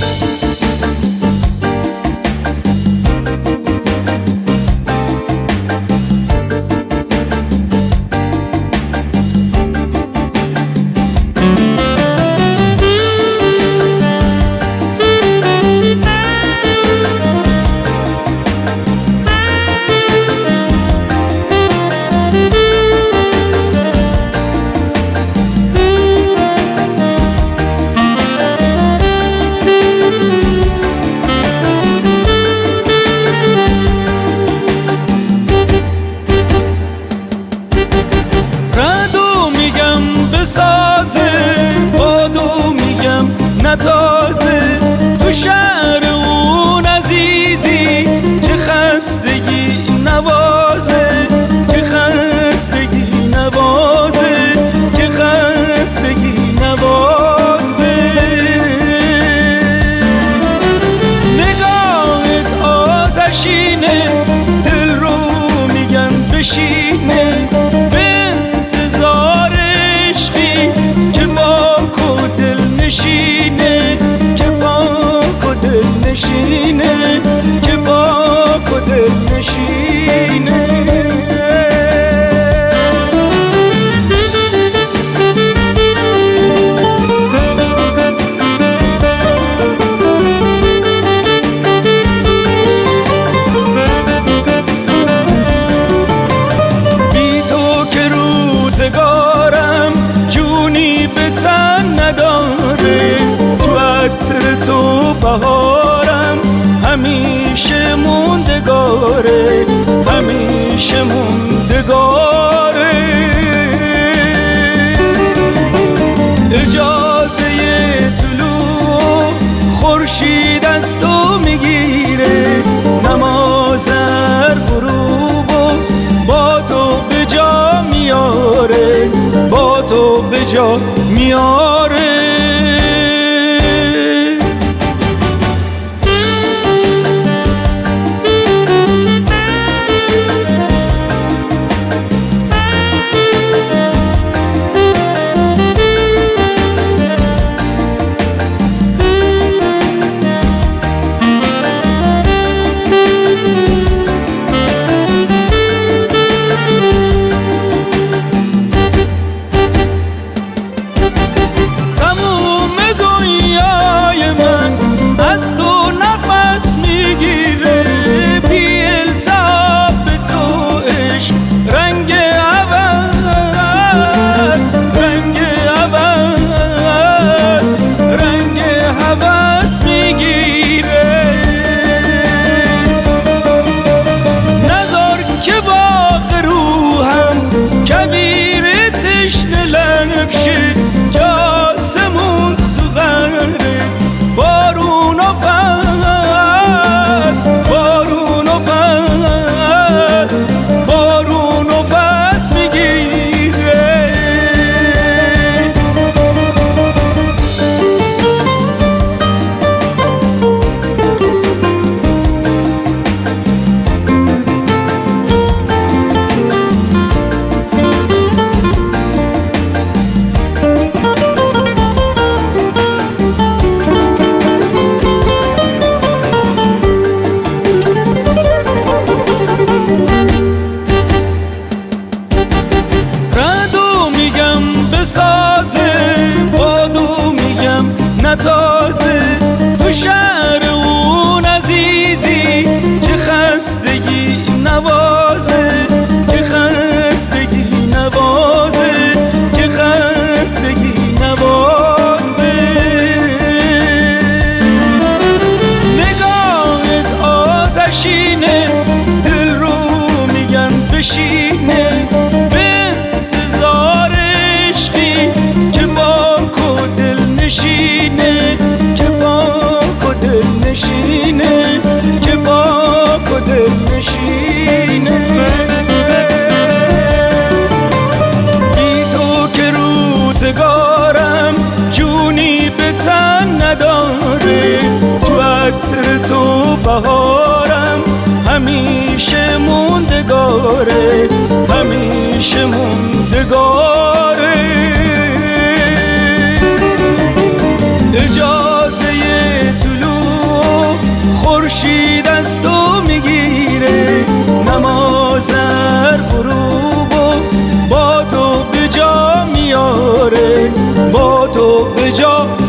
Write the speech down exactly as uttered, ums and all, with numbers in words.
تازه تو شهر اون عزیزی که خستگی نوازه، که خستگی نوازه، که خستگی نوازه. نگاهت آتشینه، دل رو میگن بشینه، به انتظار عشقی که باک و دل نشینه، که باک و دل نشینه، که باک و دل نشینه. بی تو که روزگارم جونی به تن نداره، تو عطر تو بهارم همیشه موندگاره، همیشه موندگاره. اجازه طلوع خورشید از تو میگیره، نماز هر غروب با تو به جا میاره، با تو به جا میاره. تازه تو شهر اون عزیزی که خستگی نوازه، که خستگی نوازه، که خستگی نوازه. نگاهت آتشینه، دل رو میگن بشینه، به انتظار عشقی که باک و دل نشینه، که باک و دل نشینه، که باک و دل نشینه. بی تو که روزگارم جونی به تن نداره، تو عطر تو بهارم همیشه موندگاره، همیشه موندگاره. اجازه طلوع خورشید از تو میگیره نماز هر غروب و با تو به جا میاره، با تو به جا